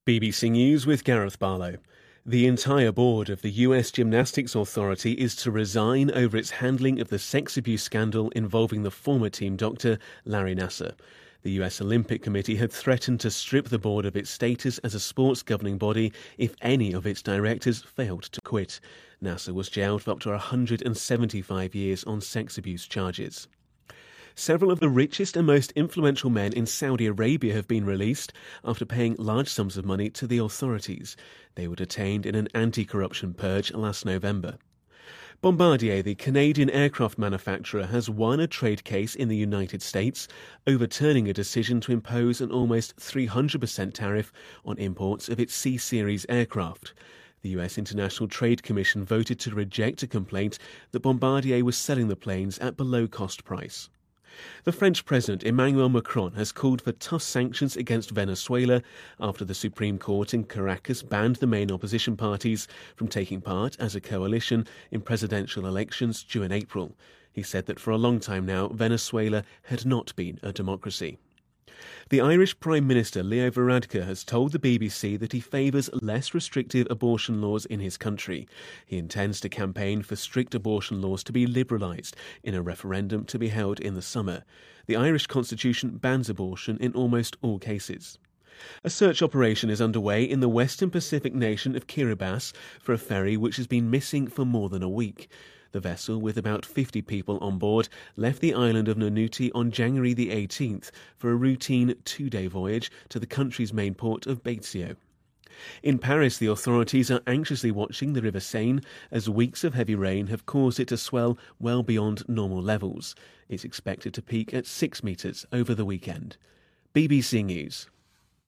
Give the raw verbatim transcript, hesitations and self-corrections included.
B B C News with Gareth Barlow. The entire board of the U S Gymnastics Authority is to resign over its handling of the sex abuse scandal involving the former team doctor, Larry Nassar. The U S Olympic Committee had threatened to strip the board of its status as a sports governing body if any of its directors failed to quit. Nassar was jailed for up to one hundred seventy-five years on sex abuse charges. Several of the richest and most influential men in Saudi Arabia have been released after paying large sums of money to the authorities. They were detained in an anti-corruption purge last November. Bombardier, the Canadian aircraft manufacturer, has won a trade case in the United States, overturning a decision to impose an almost three hundred percent tariff on imports of its C-Series aircraft. The U S International Trade Commission voted to reject a complaint that Bombardier was selling the planes at below cost price. The French President Emmanuel Macron has called for tough sanctions against Venezuela after the Supreme Court in Caracas banned the main opposition parties from taking part as a coalition in presidential elections due in April. He said that for a long time now, Venezuela had not been a democracy. The Irish Prime Minister Leo Varadkar has told the B B C that he favours less restrictive abortion laws in his country. He intends to campaign for strict abortion laws to be liberalised in a referendum to be held in the summer. The Irish constitution bans abortion in almost all cases. A search operation is underway in the western Pacific nation of Kiribati for a ferry which has been missing for more than a week. The vessel, with about fifty people on board, left the island of Nanuti on January the eighteenth for a routine two-day voyage to the country's main port of Baitsio. In Paris, the authorities are anxiously watching the River Seine as weeks of heavy rain have caused it to swell well beyond normal levels. It's expected to peak at six metres over the weekend. B B C News.